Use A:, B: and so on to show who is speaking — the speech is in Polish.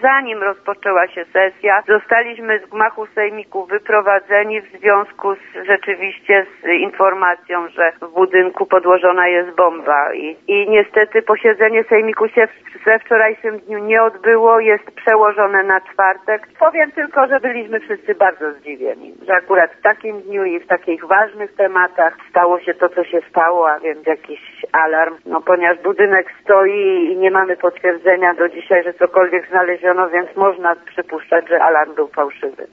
A: zanim rozpoczęła się sesja, zostaliśmy z gmachu sejmiku wyprowadzeni w związku rzeczywiście z informacją, że w budynku podłożona jest bomba i niestety posiedzenie sejmiku się we wczorajszym dniu nie odbyło, jest przełożone na czwartek. Powiem tylko, że byliśmy wszyscy bardzo zdziwieni, że akurat w takim dniu i w takich ważnych tematach stało się to, co się stało, a więc jakiś alarm, ponieważ budynek stoi i nie mamy potwierdzenia do dzisiaj, że cokolwiek znaleziono, więc można przypuszczać, że alarm był fałszywy.